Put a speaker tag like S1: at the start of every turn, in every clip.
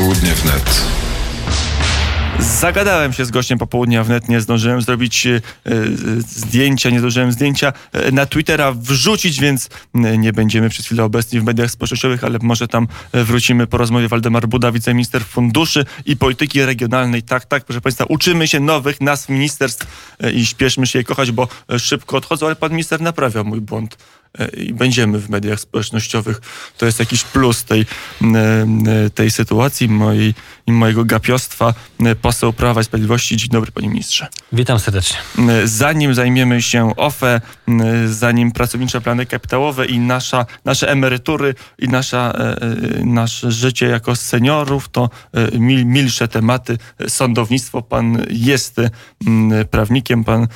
S1: Popołudnie wnet.
S2: Zagadałem się z gościem Popołudnia wnet, nie zdążyłem zrobić zdjęcia, nie zdążyłem zdjęcia na Twittera wrzucić, więc nie będziemy przez chwilę obecni w mediach społecznościowych, ale może tam wrócimy po rozmowie. Waldemar Buda, wiceminister funduszy i polityki regionalnej. Tak, proszę Państwa, uczymy się nowych nazw ministerstw i śpieszmy się je kochać, bo szybko odchodzą, ale pan minister naprawia mój błąd. I będziemy w mediach społecznościowych. To jest jakiś plus tej sytuacji mojego gapiostwa. Poseł Prawa i Sprawiedliwości. Dzień dobry, panie ministrze.
S3: Witam serdecznie.
S2: Zanim zajmiemy się OFE, zanim pracownicze plany kapitałowe i nasze emerytury i nasze życie jako seniorów, to milsze tematy. Sądownictwo. Pan jest prawnikiem, pan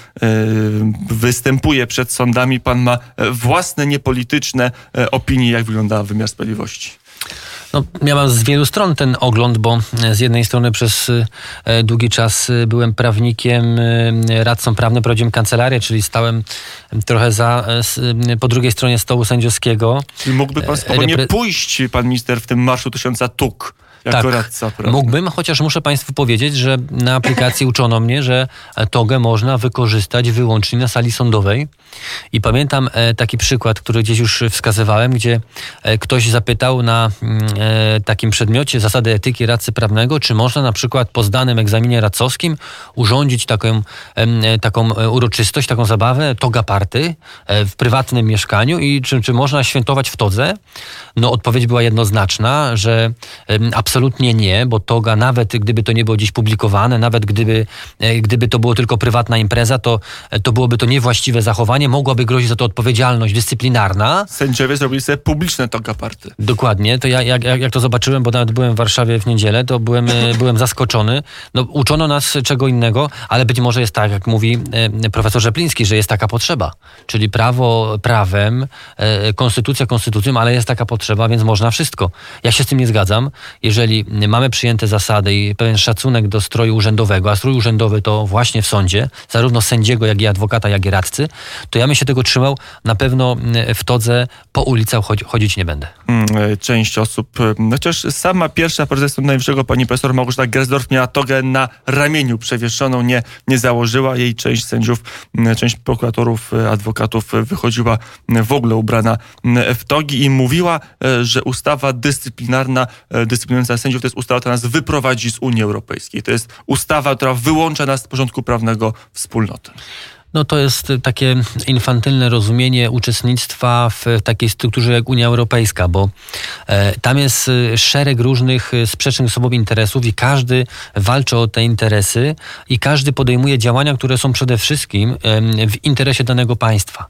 S2: występuje przed sądami, pan ma własne niepolityczne opinie, jak wygląda wymiar sprawiedliwości.
S3: No, miałem z wielu stron ten ogląd, bo z jednej strony przez długi czas byłem prawnikiem, radcą prawnym, prowadziłem kancelarię, czyli stałem trochę po drugiej stronie stołu sędziowskiego.
S2: Czyli mógłby pan spokojnie pójść, pan minister, w tym marszu 1000 tuk? Jako radca,
S3: mógłbym, chociaż muszę Państwu powiedzieć, że na aplikacji uczono mnie, że togę można wykorzystać wyłącznie na sali sądowej. I pamiętam taki przykład, który gdzieś już wskazywałem, gdzie ktoś zapytał na takim przedmiocie zasady etyki radcy prawnego, czy można na przykład po zdanym egzaminie radcowskim urządzić taką uroczystość, taką zabawę, toga party w prywatnym mieszkaniu i czy można świętować w todze? No odpowiedź była jednoznaczna, że absolutnie nie, bo toga, nawet gdyby to nie było gdzieś publikowane, nawet gdyby to było tylko prywatna impreza, to byłoby to niewłaściwe zachowanie, mogłaby grozić za to odpowiedzialność dyscyplinarna.
S2: Sędziowie zrobili sobie publiczne toga party.
S3: Dokładnie. To ja jak to zobaczyłem, bo nawet byłem w Warszawie w niedzielę, to byłem zaskoczony. No, uczono nas czego innego, ale być może jest tak, jak mówi profesor Rzepliński, że jest taka potrzeba. Czyli prawo prawem, konstytucja konstytucją, ale jest taka potrzeba, więc można wszystko. Ja się z tym nie zgadzam. Jeżeli mamy przyjęte zasady i pewien szacunek do stroju urzędowego, a strój urzędowy to właśnie w sądzie, zarówno sędziego, jak i adwokata, jak i radcy, to ja bym się tego trzymał. Na pewno w todze po ulicach chodzić nie będę.
S2: Część osób, chociaż sama pierwsza prezes Sądu Najwyższego, pani profesor Małgorzata Gersdorf, miała togę na ramieniu przewieszoną, nie założyła jej. Część sędziów, część prokuratorów, adwokatów wychodziła w ogóle ubrana w togi i mówiła, że ustawa dyscyplinująca sędziów to jest ustawa, która nas wyprowadzi z Unii Europejskiej. To jest ustawa, która wyłącza nas z porządku prawnego wspólnoty.
S3: No to jest takie infantylne rozumienie uczestnictwa w takiej strukturze jak Unia Europejska, bo tam jest szereg różnych sprzecznych ze sobą interesów i każdy walczy o te interesy i każdy podejmuje działania, które są przede wszystkim w interesie danego państwa.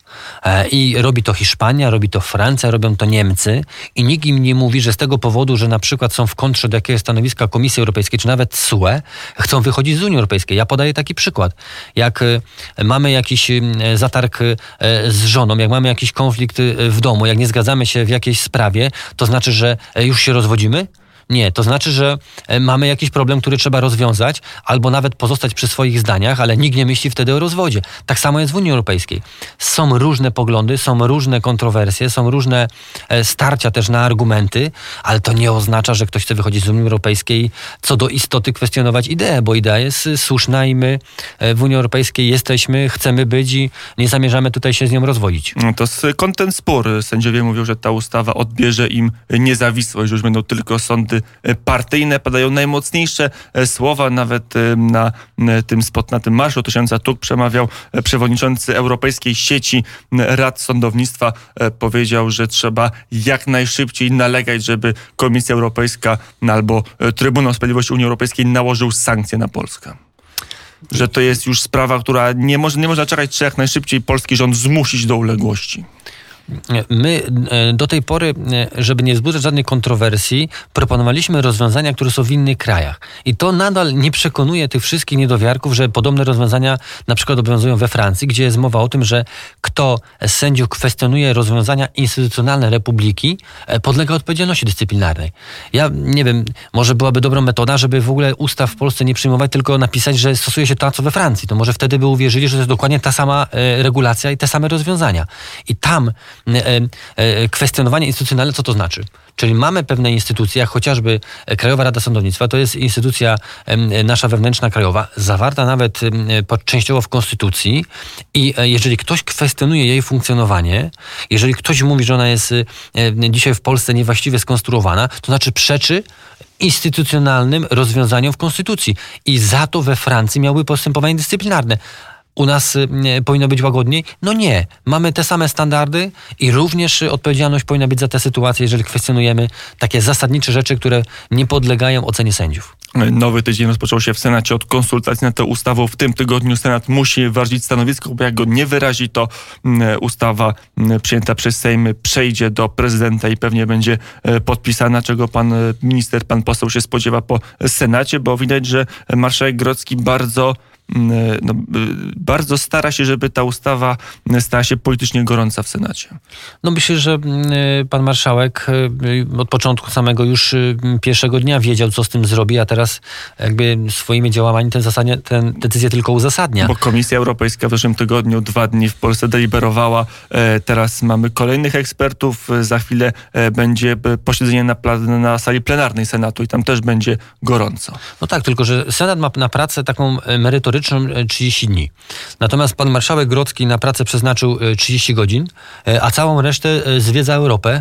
S3: I robi to Hiszpania, robi to Francja, robią to Niemcy i nikt im nie mówi, że z tego powodu, że na przykład są w kontrze do jakiegoś stanowiska Komisji Europejskiej, czy nawet TSUE, chcą wychodzić z Unii Europejskiej. Ja podaję taki przykład. Jak mamy jakiś zatarg z żoną, jak mamy jakiś konflikt w domu, jak nie zgadzamy się w jakiejś sprawie, to znaczy, że już się rozwodzimy? Nie, to znaczy, że mamy jakiś problem, który trzeba rozwiązać, albo nawet pozostać przy swoich zdaniach, ale nikt nie myśli wtedy o rozwodzie. Tak samo jest w Unii Europejskiej. Są różne poglądy, są różne kontrowersje, są różne starcia też na argumenty, ale to nie oznacza, że ktoś chce wychodzić z Unii Europejskiej, co do istoty kwestionować ideę, bo idea jest słuszna i my w Unii Europejskiej jesteśmy, chcemy być i nie zamierzamy tutaj się z nią rozwodzić.
S2: No to skąd ten spór? Sędziowie mówią, że ta ustawa odbierze im niezawisłość, że już będą tylko sądy partyjne. Padają najmocniejsze słowa. Nawet na tym marszu 1000 tuk przemawiał przewodniczący Europejskiej Sieci Rad Sądownictwa. Powiedział, że trzeba jak najszybciej nalegać, żeby Komisja Europejska albo Trybunał Sprawiedliwości Unii Europejskiej nałożył sankcje na Polskę. Że to jest już sprawa, która nie można czekać, czy jak najszybciej polski rząd zmusić do uległości.
S3: My do tej pory, żeby nie wzbudzać żadnej kontrowersji, proponowaliśmy rozwiązania, które są w innych krajach. I to nadal nie przekonuje tych wszystkich niedowiarków, że podobne rozwiązania na przykład obowiązują we Francji, gdzie jest mowa o tym, że kto z sędziów kwestionuje rozwiązania instytucjonalne republiki, podlega odpowiedzialności dyscyplinarnej. Ja nie wiem, może byłaby dobrą metoda, żeby w ogóle ustaw w Polsce nie przyjmować, tylko napisać, że stosuje się to, co we Francji. To może wtedy by uwierzyli, że to jest dokładnie ta sama regulacja i te same rozwiązania. I tam kwestionowanie instytucjonalne, co to znaczy? Czyli mamy pewne instytucje, jak chociażby Krajowa Rada Sądownictwa, to jest instytucja nasza wewnętrzna krajowa, zawarta nawet częściowo w Konstytucji i jeżeli ktoś kwestionuje jej funkcjonowanie, jeżeli ktoś mówi, że ona jest dzisiaj w Polsce niewłaściwie skonstruowana, to znaczy przeczy instytucjonalnym rozwiązaniom w Konstytucji. I za to we Francji miały postępowanie dyscyplinarne. U nas powinno być łagodniej? No nie. Mamy te same standardy i również odpowiedzialność powinna być za tę sytuację, jeżeli kwestionujemy takie zasadnicze rzeczy, które nie podlegają ocenie sędziów.
S2: Nowy tydzień rozpoczął się w Senacie od konsultacji nad tą ustawą. W tym tygodniu Senat musi wyrazić stanowisko, bo jak go nie wyrazi, to ustawa przyjęta przez Sejm przejdzie do prezydenta i pewnie będzie podpisana, czego pan minister, pan poseł się spodziewa po Senacie, bo widać, że marszałek Grodzki bardzo stara się, żeby ta ustawa stała się politycznie gorąca w Senacie.
S3: No myślę, że pan marszałek od początku samego już pierwszego dnia wiedział, co z tym zrobi, a teraz jakby swoimi działaniami tę decyzję tylko uzasadnia. Bo
S2: Komisja Europejska w zeszłym tygodniu 2 dni w Polsce deliberowała. Teraz mamy kolejnych ekspertów. Za chwilę będzie posiedzenie na sali plenarnej Senatu i tam też będzie gorąco.
S3: No tak, tylko że Senat ma na pracę taką merytoryczną 30 dni. Natomiast pan marszałek Grodzki na pracę przeznaczył 30 godzin, a całą resztę zwiedza Europę.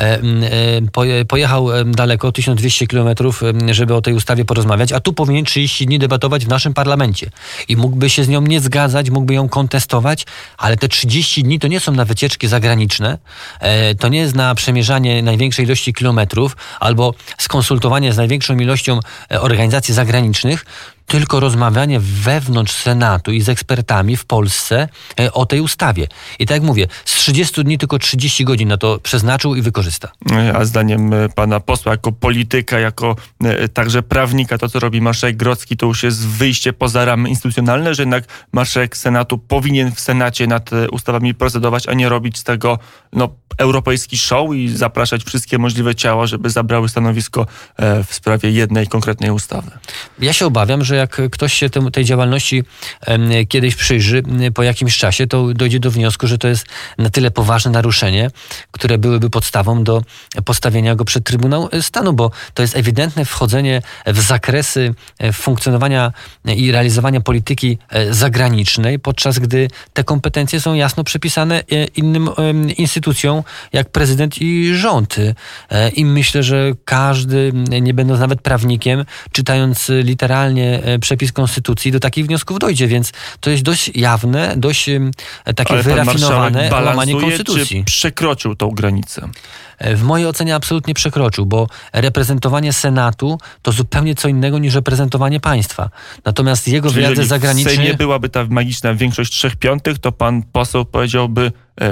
S3: Pojechał daleko, 1200 kilometrów, żeby o tej ustawie porozmawiać, a tu powinien 30 dni debatować w naszym parlamencie. I mógłby się z nią nie zgadzać, mógłby ją kontestować, ale te 30 dni to nie są na wycieczki zagraniczne, to nie jest na przemierzanie największej ilości kilometrów albo skonsultowanie z największą ilością organizacji zagranicznych, tylko rozmawianie wewnątrz Senatu i z ekspertami w Polsce o tej ustawie. I tak jak mówię, z 30 dni tylko 30 godzin na to przeznaczył i wykorzysta.
S2: A zdaniem pana posła, jako polityka, jako także prawnika, to co robi marszałek Grodzki, to już jest wyjście poza ramy instytucjonalne, że jednak marszałek Senatu powinien w Senacie nad ustawami procedować, a nie robić z tego europejski show i zapraszać wszystkie możliwe ciała, żeby zabrały stanowisko w sprawie jednej konkretnej ustawy.
S3: Ja się obawiam, że jak ktoś się tej działalności kiedyś przyjrzy po jakimś czasie, to dojdzie do wniosku, że to jest na tyle poważne naruszenie, które byłyby podstawą do postawienia go przed Trybunał Stanu, bo to jest ewidentne wchodzenie w zakresy funkcjonowania i realizowania polityki zagranicznej, podczas gdy te kompetencje są jasno przypisane innym instytucjom, jak prezydent i rząd. I myślę, że każdy, nie będąc nawet prawnikiem, czytając literalnie przepis konstytucji, do takich wniosków dojdzie, więc to jest dość jawne, dość takie wyrafinowane łamanie konstytucji.
S2: Czy przekroczył tą granicę?
S3: W mojej ocenie absolutnie przekroczył, bo reprezentowanie Senatu to zupełnie co innego niż reprezentowanie państwa. Natomiast jego wyjazdy zagraniczne...
S2: Jeżeli w Sejmie byłaby ta magiczna większość 3/5, to pan poseł powiedziałby: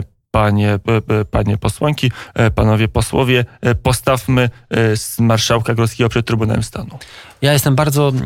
S2: Panie posłanki, panowie posłowie, postawmy marszałka Grodzkiego przed Trybunałem Stanu.
S3: Ja jestem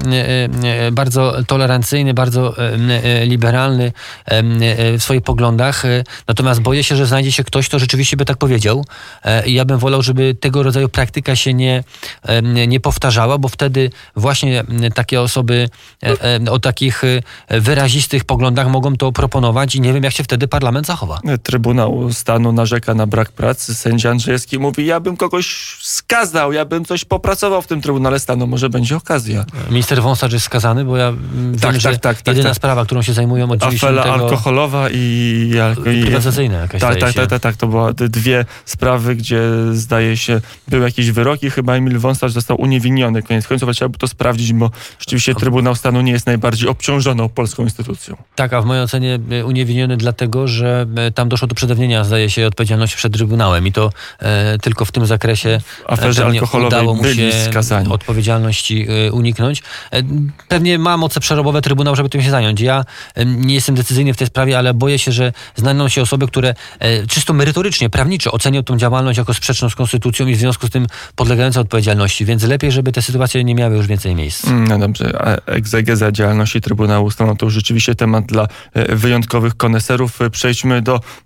S3: bardzo tolerancyjny, bardzo liberalny w swoich poglądach, natomiast boję się, że znajdzie się ktoś, kto rzeczywiście by tak powiedział. I ja bym wolał, żeby tego rodzaju praktyka się nie powtarzała, bo wtedy właśnie takie osoby o takich wyrazistych poglądach mogą to proponować i nie wiem, jak się wtedy parlament zachowa.
S2: Trybunał Stanu narzeka na brak pracy. Sędzia Andrzejewski mówi: ja bym kogoś skazał, ja bym coś popracował w tym Trybunale Stanu, może będzie okazja.
S3: Minister Wąsacz jest skazany, bo ja wiem, że jedyna sprawa, którą się zajmują od 90.
S2: Afera alkoholowa i
S3: prywatyzacyjna jakaś.
S2: Tak, to były 2 sprawy, gdzie zdaje się były jakieś wyroki, chyba Emil Wąsacz został uniewinniony. Koniec końców trzeba by to sprawdzić, bo rzeczywiście Trybunał Stanu nie jest najbardziej obciążoną polską instytucją. Tak,
S3: a w mojej ocenie uniewinniony dlatego, że tam doszło do przedawnienia, zdaje się, odpowiedzialności przed Trybunałem i to tylko w tym zakresie udało mu się skazani. Odpowiedzialności uniknąć. Pewnie ma moce przerobowe Trybunał, żeby tym się zająć. Ja nie jestem decyzyjny w tej sprawie, ale boję się, że znajdą się osoby, które czysto merytorycznie, prawniczo ocenią tą działalność jako sprzeczną z konstytucją i w związku z tym podlegającą odpowiedzialności, więc lepiej, żeby te sytuacje nie miały już więcej miejsc.
S2: No dobrze, a egzegeza działalności Trybunału Stanu to już rzeczywiście temat dla wyjątkowych koneserów. Przejdźmy do ekonomii.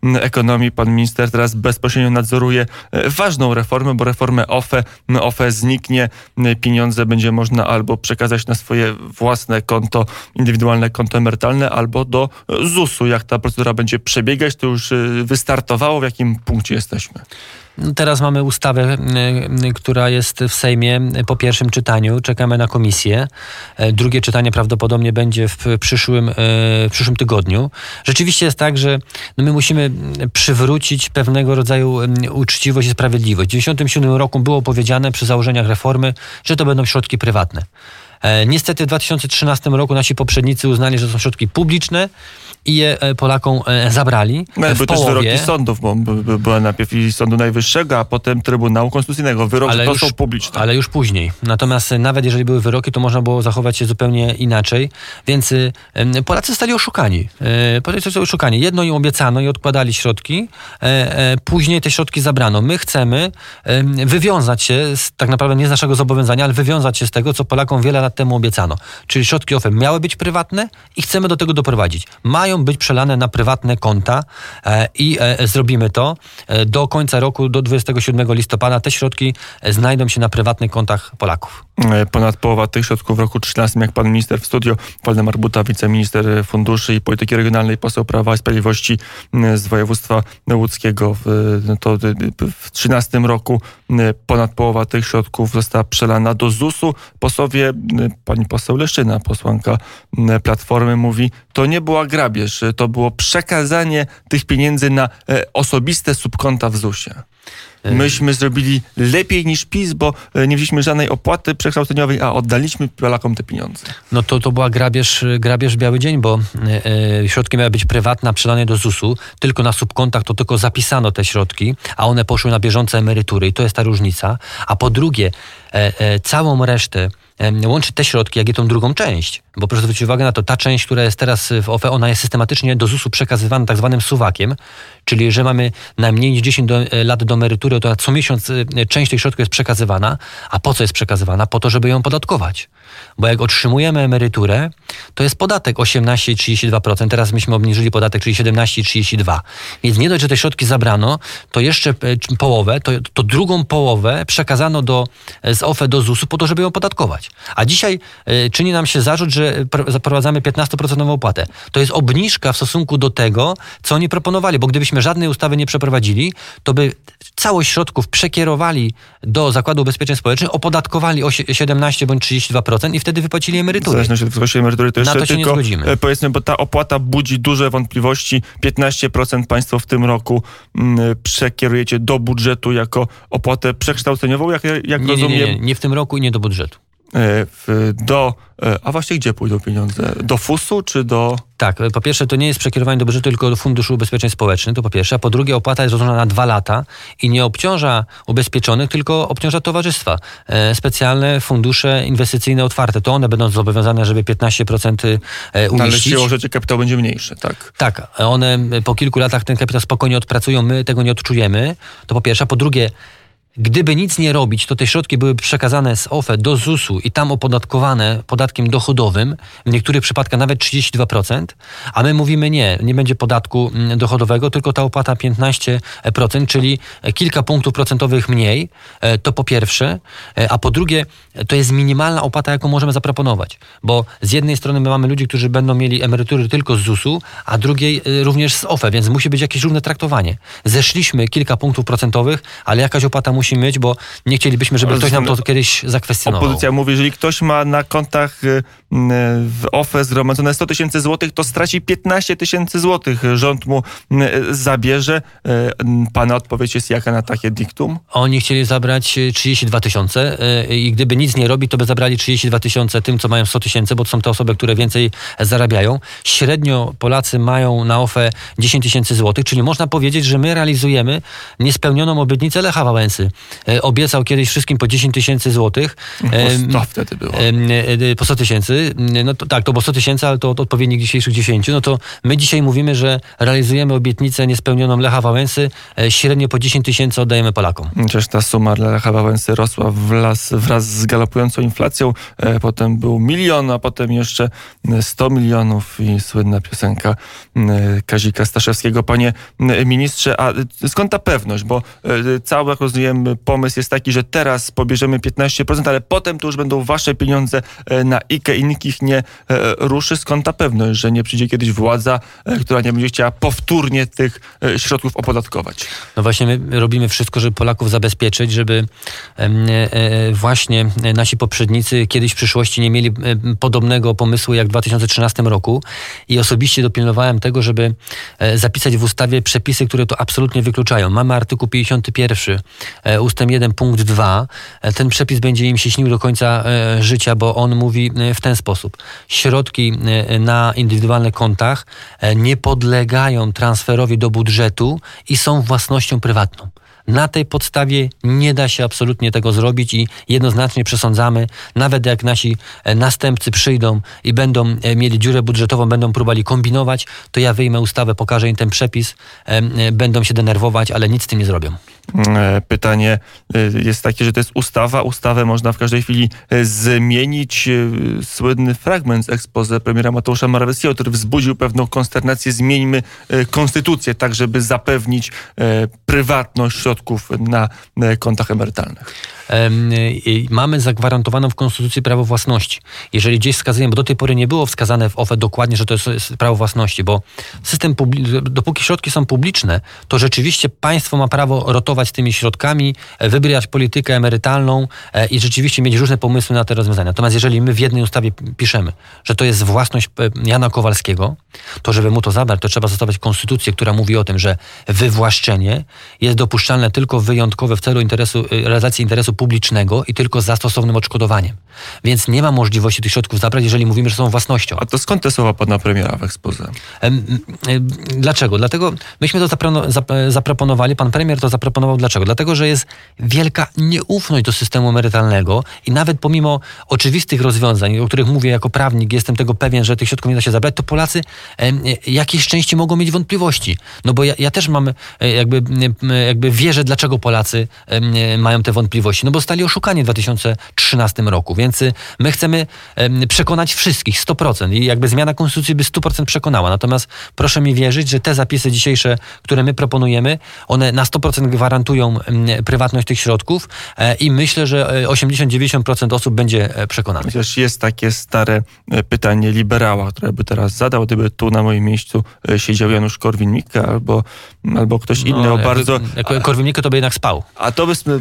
S2: ekonomii. Pan minister teraz bezpośrednio nadzoruje ważną reformę, bo reformę OFE zniknie. Pieniądze będzie można albo przekazać na swoje własne konto, indywidualne konto emerytalne, albo do ZUS-u. Jak ta procedura będzie przebiegać, to już wystartowało. W jakim punkcie jesteśmy?
S3: Teraz mamy ustawę, która jest w Sejmie po pierwszym czytaniu. Czekamy na komisję. Drugie czytanie prawdopodobnie będzie w przyszłym tygodniu. Rzeczywiście jest tak, że my musimy przywrócić pewnego rodzaju uczciwość i sprawiedliwość. W 1997 roku było powiedziane przy założeniach reformy, że to będą środki prywatne. Niestety w 2013 roku nasi poprzednicy uznali, że to są środki publiczne i je Polakom zabrali.
S2: Były też wyroki sądów, bo była najpierw i Sądu Najwyższego, a potem Trybunału Konstytucyjnego. Wyrok to są publiczne.
S3: Ale już później. Natomiast nawet jeżeli były wyroki, to można było zachować się zupełnie inaczej. Więc Polacy zostali oszukani. Jedno im obiecano i odkładali środki, później te środki zabrano. My chcemy wywiązać się, tak naprawdę nie z naszego zobowiązania, ale wywiązać się z tego, co Polakom wiele lat temu obiecano. Czyli środki OFE miały być prywatne i chcemy do tego doprowadzić. Mają być przelane na prywatne konta i zrobimy to. Do końca roku, do 27 listopada te środki znajdą się na prywatnych kontach Polaków.
S2: Ponad połowa tych środków w roku 2013, jak pan minister w studio, Waldemar Buda, wiceminister funduszy i polityki regionalnej, poseł Prawa i Sprawiedliwości z województwa łódzkiego. To w 2013 roku ponad połowa tych środków została przelana do ZUS-u. Posłowie, pani poseł Leszczyna, posłanka Platformy, mówi, to nie była grabież, to było przekazanie tych pieniędzy na osobiste subkonta w ZUS-ie. Myśmy zrobili lepiej niż PiS, bo nie wzięliśmy żadnej opłaty przekształceniowej, a oddaliśmy Polakom te pieniądze.
S3: No to była grabież biały dzień, bo środki miały być prywatne, a przelane do ZUS-u. Tylko na subkontach to tylko zapisano te środki, a one poszły na bieżące emerytury i to jest ta różnica. A po drugie, całą resztę łączy te środki, jak i tą drugą część. Bo proszę zwrócić uwagę na to, ta część, która jest teraz w OFE, ona jest systematycznie do ZUS-u przekazywana tak zwanym suwakiem, czyli że mamy najmniej niż 10 lat do emerytury, to co miesiąc część tych środków jest przekazywana. A po co jest przekazywana? Po to, żeby ją podatkować. Bo jak otrzymujemy emeryturę, to jest podatek 18 i 32%. Teraz myśmy obniżyli podatek, czyli 17 i 32%. Więc nie dość, że te środki zabrano, to jeszcze połowę, to drugą połowę przekazano z OFE do ZUS-u po to, żeby ją podatkować. A dzisiaj czyni nam się zarzut, że zaprowadzamy 15% opłatę. To jest obniżka w stosunku do tego, co oni proponowali, bo gdybyśmy żadnej ustawy nie przeprowadzili, to by całość środków przekierowali do Zakładu Ubezpieczeń Społecznych, opodatkowali 17 bądź 32% i wtedy wypłacili emerytury.
S2: W zależności od wysokości emerytury to jeszcze
S3: na to się
S2: tylko,
S3: nie zgodzimy.
S2: Powiedzmy, bo ta opłata budzi duże wątpliwości. 15% państwo w tym roku przekierujecie do budżetu jako opłatę przekształceniową, jak rozumiem.
S3: Nie w tym roku i nie do budżetu.
S2: A właśnie gdzie pójdą pieniądze? Do FUS-u czy do...
S3: Tak, po pierwsze to nie jest przekierowanie do budżetu, tylko do Funduszu Ubezpieczeń Społecznych, to po pierwsze. A po drugie opłata jest rozłożona na 2 lata i nie obciąża ubezpieczonych, tylko obciąża towarzystwa. Specjalne fundusze inwestycyjne otwarte, to one będą zobowiązane, żeby 15% umieścić.
S2: Ale siłą rzeczy kapitał będzie mniejszy, tak?
S3: Tak, one po kilku latach ten kapitał spokojnie odpracują, my tego nie odczujemy, to po pierwsze. A po drugie, gdyby nic nie robić, to te środki były przekazane z OFE do ZUS-u i tam opodatkowane podatkiem dochodowym, w niektórych przypadkach nawet 32%, a my mówimy nie będzie podatku dochodowego, tylko ta opłata 15%, czyli kilka punktów procentowych mniej, to po pierwsze, a po drugie, to jest minimalna opłata, jaką możemy zaproponować, bo z jednej strony my mamy ludzi, którzy będą mieli emerytury tylko z ZUS-u, a drugiej również z OFE, więc musi być jakieś równe traktowanie. Zeszliśmy kilka punktów procentowych, ale jakaś opłata musi mieć, bo nie chcielibyśmy, żeby ktoś nam to kiedyś zakwestionował.
S2: Opozycja mówi, jeżeli ktoś ma na kontach w OFE zgromadzone 100 000 złotych, to straci 15 000 złotych. Rząd mu zabierze. Pana odpowiedź jest jaka na takie diktum?
S3: Oni chcieli zabrać 32 000 i gdyby nic nie robi, to by zabrali 32 000 tym, co mają 100 000, bo to są te osoby, które więcej zarabiają. Średnio Polacy mają na OFE 10 000 złotych, czyli można powiedzieć, że my realizujemy niespełnioną obietnicę Lecha Wałęsy. obiecał kiedyś wszystkim po 10 tysięcy złotych.
S2: Po 100 wtedy było.
S3: Po 100 tysięcy. No to, tak, to było 100 tysięcy, ale to odpowiednik dzisiejszych 10. No to my dzisiaj mówimy, że realizujemy obietnicę niespełnioną Lecha Wałęsy. Średnio po 10 tysięcy oddajemy Polakom.
S2: Chociaż ta suma dla Lecha Wałęsy rosła wraz z galopującą inflacją. Potem był 1 milion, a potem jeszcze 100 milionów i słynna piosenka Kazika Staszewskiego. Panie ministrze, a skąd ta pewność? Bo cały, jak rozumiem, pomysł jest taki, że teraz pobierzemy 15%, ale potem to już będą wasze pieniądze na IKE i nikt ich nie ruszy. Skąd ta pewność, że nie przyjdzie kiedyś władza, która nie będzie chciała powtórnie tych środków opodatkować?
S3: No właśnie my robimy wszystko, żeby Polaków zabezpieczyć, żeby właśnie nasi poprzednicy kiedyś w przyszłości nie mieli podobnego pomysłu jak w 2013 roku i osobiście dopilnowałem tego, żeby zapisać w ustawie przepisy, które to absolutnie wykluczają. Mamy artykuł 51, ustęp 1, punkt 2. Ten przepis będzie im się śnił do końca życia, bo on mówi w ten sposób. Środki na indywidualnych kontach nie podlegają transferowi do budżetu i są własnością prywatną. Na tej podstawie nie da się absolutnie tego zrobić i jednoznacznie przesądzamy, nawet jak nasi następcy przyjdą i będą mieli dziurę budżetową, będą próbowali kombinować, to ja wyjmę ustawę, pokażę im ten przepis, będą się denerwować, ale nic z tym nie zrobią.
S2: Pytanie jest takie, że to jest ustawa. Ustawę można w każdej chwili zmienić. Słynny fragment z exposé premiera Mateusza Morawieckiego, który wzbudził pewną konsternację. Zmieńmy konstytucję tak, żeby zapewnić prywatność środków na kontach emerytalnych.
S3: Mamy zagwarantowaną w Konstytucji prawo własności. Jeżeli gdzieś wskazujemy, bo do tej pory nie było wskazane w OFE dokładnie, że to jest prawo własności, bo system dopóki środki są publiczne, to rzeczywiście państwo ma prawo rotować tymi środkami, wybierać politykę emerytalną i rzeczywiście mieć różne pomysły na te rozwiązania. Natomiast jeżeli my w jednej ustawie piszemy, że to jest własność Jana Kowalskiego, to żeby mu to zabrać, to trzeba zastosować konstytucję, która mówi o tym, że wywłaszczenie jest dopuszczalne tylko wyjątkowe w celu realizacji interesu publicznego i tylko za stosownym odszkodowaniem. Więc nie ma możliwości tych środków zabrać, jeżeli mówimy, że są własnością.
S2: A to skąd te słowa pana premiera w exposé?
S3: Dlaczego? Dlatego myśmy to zaproponowali, pan premier to zaproponował. Dlaczego? Dlatego, że jest wielka nieufność do systemu emerytalnego i nawet pomimo oczywistych rozwiązań, o których mówię jako prawnik, jestem tego pewien, że tych środków nie da się zabrać, to Polacy jakiejś części mogą mieć wątpliwości. No bo ja też mam jakby wierzę, dlaczego Polacy mają te wątpliwości. No bo zostali oszukani w 2013 roku, więc my chcemy przekonać wszystkich 100% i jakby zmiana konstytucji by 100% przekonała. Natomiast proszę mi wierzyć, że te zapisy dzisiejsze, które my proponujemy, one na 100% gwarantują prywatność tych środków i myślę, że 80-90% osób będzie przekonanych.
S2: Chociaż jest takie stare pytanie liberała, które by teraz zadał, gdyby tu na moim miejscu siedział Janusz Korwin-Mikke albo ktoś inny o bardzo...
S3: Jako Korwin-Mikke to by jednak spał.
S2: A to byśmy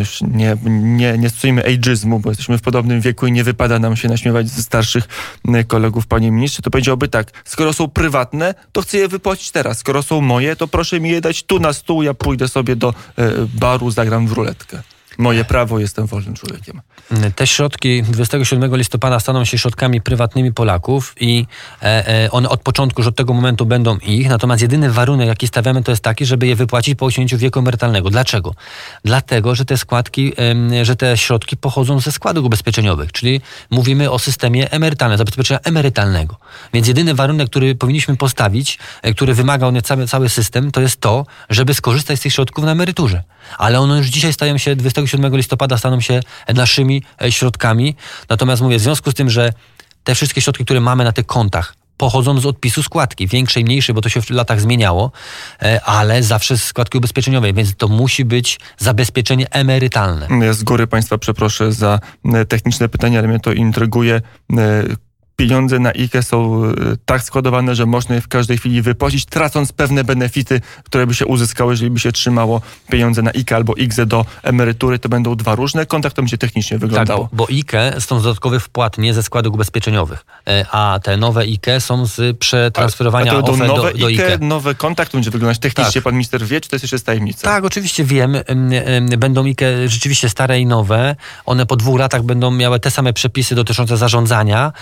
S2: nie stosujmy ageizmu, bo jesteśmy w podobnym wieku i nie wypada nam się naśmiewać ze starszych kolegów, panie ministrze, to powiedziałby tak, skoro są prywatne, to chcę je wypłacić teraz. Skoro są moje, to proszę mi je dać tu na stół, ja pójdę sobie do baru, zagram w ruletkę. Moje prawo, jestem wolnym człowiekiem.
S3: Te środki 27 listopada staną się środkami prywatnymi Polaków i one od początku, że od tego momentu będą ich. Natomiast jedyny warunek, jaki stawiamy, to jest taki, żeby je wypłacić po osiągnięciu wieku emerytalnego. Dlaczego? Dlatego, że te składki, że te środki pochodzą ze składek ubezpieczeniowych, czyli mówimy o systemie emerytalnym, zabezpieczenia emerytalnego. Więc jedyny warunek, który powinniśmy postawić, który wymaga on cały system, to jest to, żeby skorzystać z tych środków na emeryturze. Ale one już dzisiaj stają się 27 listopada staną się naszymi środkami. Natomiast mówię, w związku z tym, że te wszystkie środki, które mamy na tych kontach, pochodzą z odpisu składki, większej, mniejszej, bo to się w latach zmieniało, ale zawsze z składki ubezpieczeniowej, więc to musi być zabezpieczenie emerytalne.
S2: Ja z góry państwa przeproszę za techniczne pytania, ale mnie to intryguje. Pieniądze na IKE są tak składowane, że można je w każdej chwili wypłacić, tracąc pewne benefity, które by się uzyskały, jeżeli by się trzymało pieniądze na IKE albo IKZE do emerytury. To będą dwa różne konta, to będzie technicznie wyglądało.
S3: Tak, bo IKE są z dodatkowych wpłat, nie ze składek ubezpieczeniowych, a te nowe IKE są z przetransferowania OFE do IKE.
S2: Nowe konta, to będzie wyglądać technicznie. Tak. Pan minister wie, czy to jest jeszcze tajemnica?
S3: Tak, oczywiście wiem. Będą IKE rzeczywiście stare i nowe. One po 2 latach będą miały te same przepisy dotyczące zarządzania, ale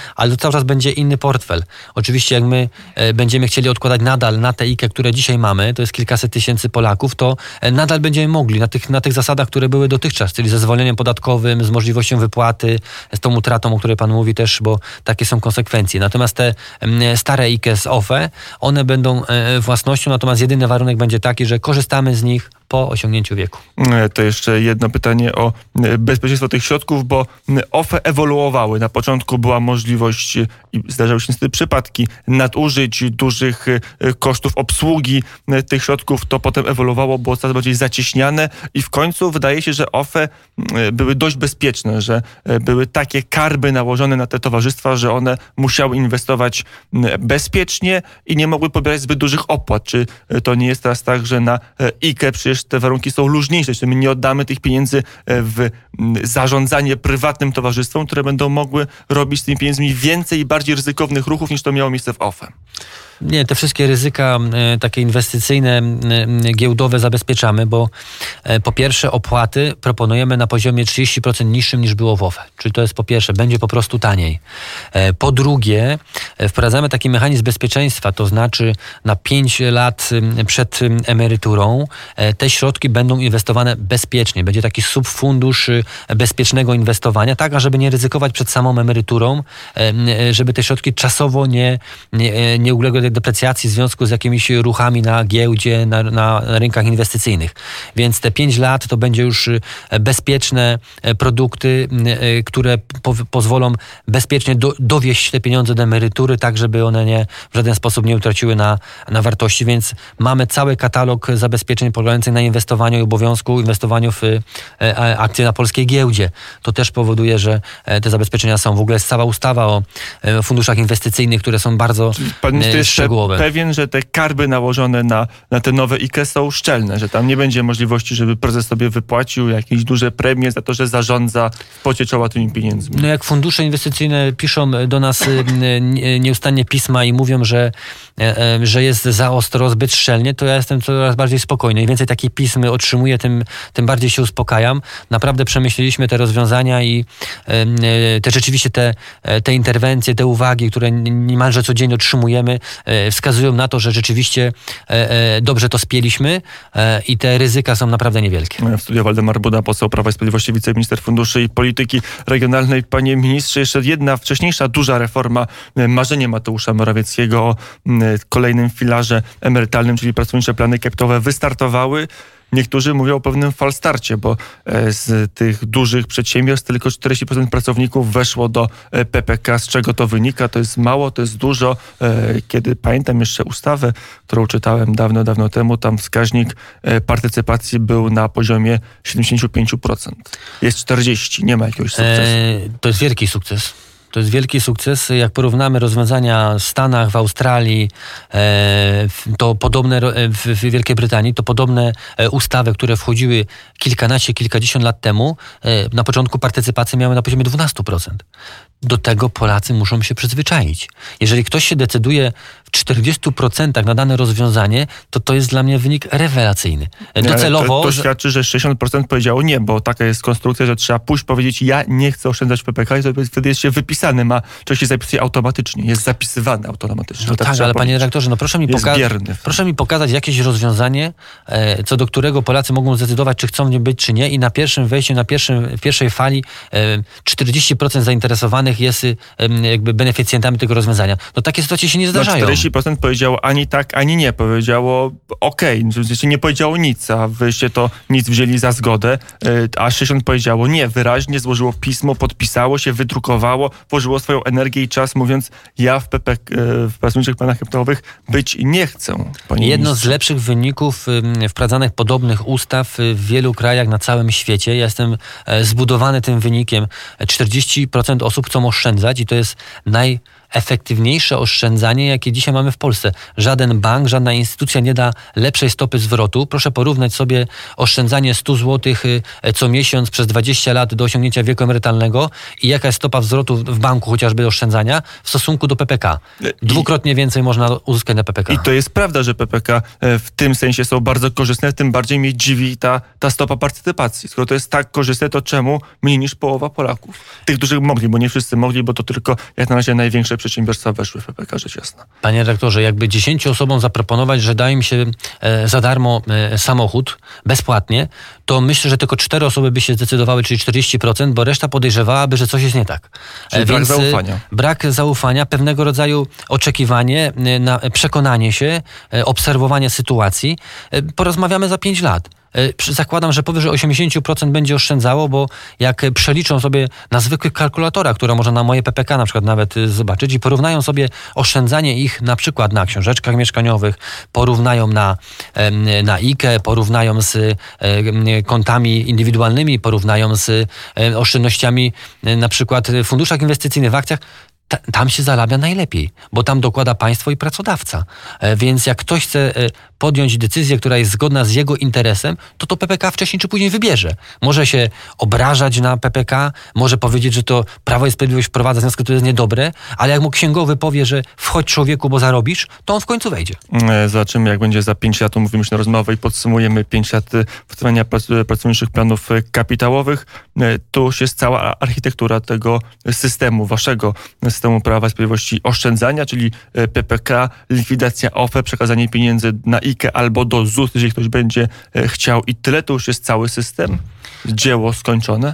S3: cały czas będzie inny portfel. Oczywiście jak my będziemy chcieli odkładać nadal na te IKE, które dzisiaj mamy, to jest kilkaset tysięcy Polaków, to nadal będziemy mogli na tych zasadach, które były dotychczas, czyli ze zwolnieniem podatkowym, z możliwością wypłaty, z tą utratą, o której pan mówi też, bo takie są konsekwencje. Natomiast te stare IKE z OFE, one będą własnością, natomiast jedyny warunek będzie taki, że korzystamy z nich po osiągnięciu wieku.
S2: To jeszcze jedno pytanie o bezpieczeństwo tych środków, bo OFE ewoluowały. Na początku była możliwość, i zdarzały się niestety przypadki, nadużyć dużych kosztów obsługi tych środków. To potem ewoluowało, było coraz bardziej zacieśniane i w końcu wydaje się, że OFE były dość bezpieczne, że były takie karby nałożone na te towarzystwa, że one musiały inwestować bezpiecznie i nie mogły pobierać zbyt dużych opłat. Czy to nie jest teraz tak, że na IKE przecież te warunki są luźniejsze, czyli my nie oddamy tych pieniędzy w zarządzanie prywatnym towarzystwom, które będą mogły robić z tymi pieniędzmi więcej i bardziej ryzykownych ruchów, niż to miało miejsce w OFE?
S3: Nie, te wszystkie ryzyka takie inwestycyjne, giełdowe zabezpieczamy, bo po pierwsze opłaty proponujemy na poziomie 30% niższym niż było w OFE. Czyli to jest po pierwsze, będzie po prostu taniej. Po drugie, wprowadzamy taki mechanizm bezpieczeństwa, to znaczy na 5 lat przed emeryturą te środki będą inwestowane bezpiecznie. Będzie taki subfundusz bezpiecznego inwestowania, tak, ażeby nie ryzykować przed samą emeryturą, żeby te środki czasowo nie uległy deprecjacji w związku z jakimiś ruchami na giełdzie, na rynkach inwestycyjnych. Więc te 5 lat to będzie już bezpieczne produkty, które pozwolą bezpiecznie dowieść te pieniądze do emerytury, tak żeby one w żaden sposób nie utraciły na wartości. Więc mamy cały katalog zabezpieczeń polegających na inwestowaniu i obowiązku inwestowaniu w akcje na polskiej giełdzie. To też powoduje, że te zabezpieczenia są. W ogóle jest cała ustawa o funduszach inwestycyjnych, które są bardzo szczegółowe.
S2: Pewien, że te karby nałożone na te nowe IKE są szczelne, że tam nie będzie możliwości, żeby prezes sobie wypłacił jakieś duże premie za to, że zarządza w pocie czoła tymi pieniędzmi.
S3: No jak fundusze inwestycyjne piszą do nas nieustannie pisma i mówią, że jest za ostro, zbyt szczelnie, to ja jestem coraz bardziej spokojny. Im więcej takich pism otrzymuję, tym bardziej się uspokajam. Naprawdę przemyśleliśmy te rozwiązania i rzeczywiście te interwencje, te uwagi, które niemalże codziennie otrzymujemy, wskazują na to, że rzeczywiście dobrze to spieliśmy i te ryzyka są naprawdę niewielkie.
S2: W studiu Waldemar Buda, poseł Prawa i Sprawiedliwości, wiceminister funduszy i polityki regionalnej. Panie ministrze, jeszcze jedna wcześniejsza duża reforma, marzenie Mateusza Morawieckiego o kolejnym filarze emerytalnym, czyli pracownicze plany kapitałowe, wystartowały. Niektórzy mówią o pewnym falstarcie, bo z tych dużych przedsiębiorstw tylko 40% pracowników weszło do PPK. Z czego to wynika? To jest mało, to jest dużo. Kiedy pamiętam jeszcze ustawę, którą czytałem dawno temu, tam wskaźnik partycypacji był na poziomie 75%. Jest 40%, nie ma jakiegoś sukcesu.
S3: To jest wielki sukces. To jest wielki sukces. Jak porównamy rozwiązania w Stanach, w Australii, to podobne w Wielkiej Brytanii, to podobne ustawy, które wchodziły kilkadziesiąt lat temu, na początku partycypacje miały na poziomie 12%. Do tego Polacy muszą się przyzwyczaić. Jeżeli ktoś się decyduje w 40% na dane rozwiązanie, to jest dla mnie wynik rewelacyjny. Docelowo...
S2: To świadczy, że 60% powiedziało nie, bo taka jest konstrukcja, że trzeba pójść powiedzieć, ja nie chcę oszczędzać w PPK i to wtedy jest się wypisany, to się zapisuje automatycznie, jest zapisywane automatycznie.
S3: No tak, ale panie redaktorze, proszę mi pokazać jakieś rozwiązanie, co do którego Polacy mogą zdecydować, czy chcą w nim być, czy nie i na pierwszym wejściu, w pierwszej fali 40% zainteresowanych jest jakby beneficjentami tego rozwiązania. No takie sytuacje się nie zdarzają.
S2: 40% powiedziało ani tak, ani nie. Powiedziało okej. Nie powiedziało nic, a wyście to nic wzięli za zgodę, a 60% powiedziało nie. Wyraźnie złożyło pismo, podpisało się, wydrukowało, włożyło swoją energię i czas, mówiąc ja w pracowniczych planach kapitałowych być nie chcę.
S3: Jedno z lepszych wyników wprowadzanych podobnych ustaw w wielu krajach na całym świecie. Ja jestem zbudowany tym wynikiem. 40% osób chcą oszczędzać i to jest najefektywniejsze oszczędzanie, jakie dzisiaj mamy w Polsce. Żaden bank, żadna instytucja nie da lepszej stopy zwrotu. Proszę porównać sobie oszczędzanie 100 zł co miesiąc przez 20 lat do osiągnięcia wieku emerytalnego i jaka jest stopa zwrotu w banku chociażby oszczędzania w stosunku do PPK. Dwukrotnie więcej można uzyskać na PPK.
S2: I to jest prawda, że PPK w tym sensie są bardzo korzystne, tym bardziej mnie dziwi ta stopa partycypacji. Skoro to jest tak korzystne, to czemu mniej niż połowa Polaków? Tych, którzy mogli, bo nie wszyscy mogli, bo to tylko jak na razie największe przedsiębiorstwa weszły w PPK, rzecz jasna.
S3: Panie redaktorze, jakby 10 osobom zaproponować, że da im się za darmo samochód bezpłatnie, to myślę, że tylko 4 osoby by się zdecydowały, czyli 40%, bo reszta podejrzewałaby, że coś jest nie tak.
S2: Czyli brak zaufania.
S3: Brak zaufania, pewnego rodzaju oczekiwanie, na przekonanie się, obserwowanie sytuacji. Porozmawiamy za 5 lat. Zakładam, że powyżej 80% będzie oszczędzało, bo jak przeliczą sobie na zwykłych kalkulatorach, które można na moje PPK na przykład nawet zobaczyć i porównają sobie oszczędzanie ich na przykład na książeczkach mieszkaniowych, porównają na IKE, porównają z kontami indywidualnymi, porównają z oszczędnościami na przykład w funduszach inwestycyjnych, w akcjach, tam się zarabia najlepiej, bo tam dokłada państwo i pracodawca. Więc jak ktoś chce podjąć decyzję, która jest zgodna z jego interesem, to PPK wcześniej czy później wybierze. Może się obrażać na PPK, może powiedzieć, że to Prawo i Sprawiedliwość wprowadza związki, które jest niedobre, ale jak mu księgowy powie, że wchodź człowieku, bo zarobisz, to on w końcu wejdzie.
S2: Zobaczymy, jak będzie za 5 lat, umówimy się na rozmowę i podsumujemy 5 lat funkcjonowania pracowniczych planów kapitałowych. Tu już jest cała architektura tego systemu, waszego systemu Prawa i Sprawiedliwości oszczędzania, czyli PPK, likwidacja OFE, przekazanie pieniędzy na IKE albo do ZUS, jeżeli ktoś będzie chciał i tyle. To już jest cały system. Dzieło skończone?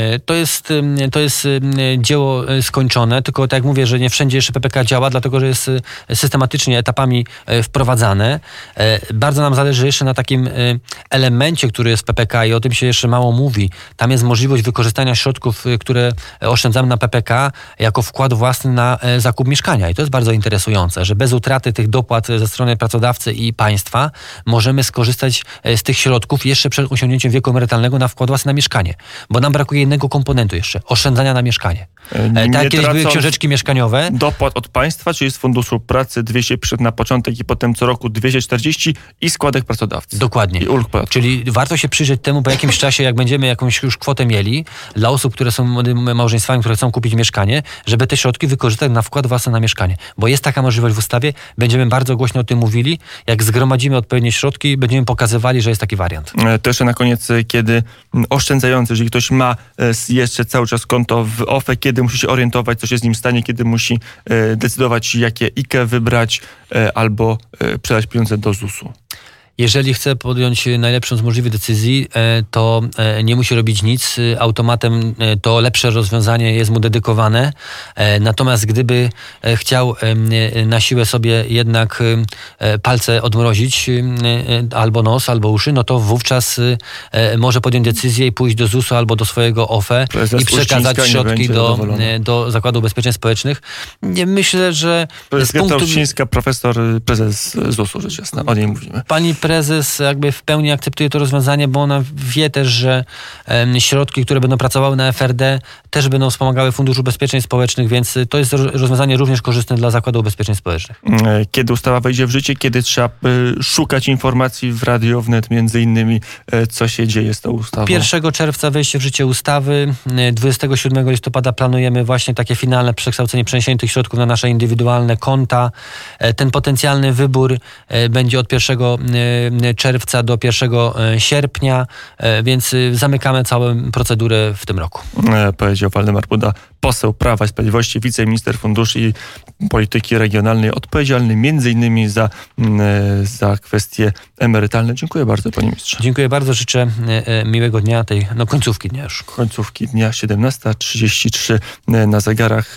S3: To jest dzieło skończone, tylko tak jak mówię, że nie wszędzie jeszcze PPK działa, dlatego że jest systematycznie etapami wprowadzane. Bardzo nam zależy jeszcze na takim elemencie, który jest w PPK i o tym się jeszcze mało mówi. Tam jest możliwość wykorzystania środków, które oszczędzamy na PPK jako wkład własny na zakup mieszkania. I to jest bardzo interesujące, że bez utraty tych dopłat ze strony pracodawcy i państwa możemy skorzystać z tych środków jeszcze przed osiągnięciem wieku emerytalnego na wkład własny na mieszkanie. Bo nam brakuje jednego komponentu jeszcze. Oszczędzania na mieszkanie. Tak kiedyś były książeczki mieszkaniowe.
S2: Dopłat od państwa, czyli z Funduszu Pracy 200 na początek i potem co roku 240 i składek pracodawcy.
S3: Dokładnie.
S2: I ulg podatkowych.
S3: Czyli warto się przyjrzeć temu po jakimś czasie, jak będziemy jakąś już kwotę mieli dla osób, które są młodymi małżeństwami, które chcą kupić mieszkanie, żeby te środki wykorzystać na wkład własny na mieszkanie. Bo jest taka możliwość w ustawie. Będziemy bardzo głośno o tym mówili. Jak zgromadzimy odpowiednie środki, będziemy pokazywali, że jest taki wariant.
S2: To jeszcze na koniec, kiedy oszczędzający, jeżeli ktoś ma jeszcze cały czas konto w OFE, kiedy musi się orientować, co się z nim stanie, kiedy musi decydować, jakie IKE wybrać albo przelać pieniądze do ZUS-u.
S3: Jeżeli chce podjąć najlepszą z możliwych decyzji, to nie musi robić nic. Automatem to lepsze rozwiązanie jest mu dedykowane. Natomiast gdyby chciał na siłę sobie jednak palce odmrozić, albo nos, albo uszy, no to wówczas może podjąć decyzję i pójść do ZUS-u albo do swojego OFE i przekazać środki do Zakładu Ubezpieczeń Społecznych. Myślę, że
S2: to jest Greta Uścińska, prezes ZUS-u, rzecz jasna. O niej mówimy.
S3: Pani prezes jakby w pełni akceptuje to rozwiązanie, bo ona wie też, że środki, które będą pracowały na FRD, też będą wspomagały Fundusz Ubezpieczeń Społecznych, więc to jest rozwiązanie również korzystne dla Zakładu Ubezpieczeń Społecznych.
S2: Kiedy ustawa wejdzie w życie, kiedy trzeba szukać informacji w Radio Wnet, między innymi, co się dzieje z tą ustawą?
S3: 1 czerwca wejście w życie ustawy, 27 listopada planujemy właśnie takie finalne przekształcenie, przeniesienie tych środków na nasze indywidualne konta. Ten potencjalny wybór będzie od 1 czerwca do 1 sierpnia, więc zamykamy całą procedurę w tym roku.
S2: Powiedział Waldemar Buda, poseł Prawa i Sprawiedliwości, wiceminister funduszy i polityki regionalnej, odpowiedzialny m.in. za kwestie emerytalne. Dziękuję bardzo, panie ministrze.
S3: Dziękuję bardzo, życzę miłego dnia, tej końcówki dnia już.
S2: Końcówki dnia, 17:33 na zegarach.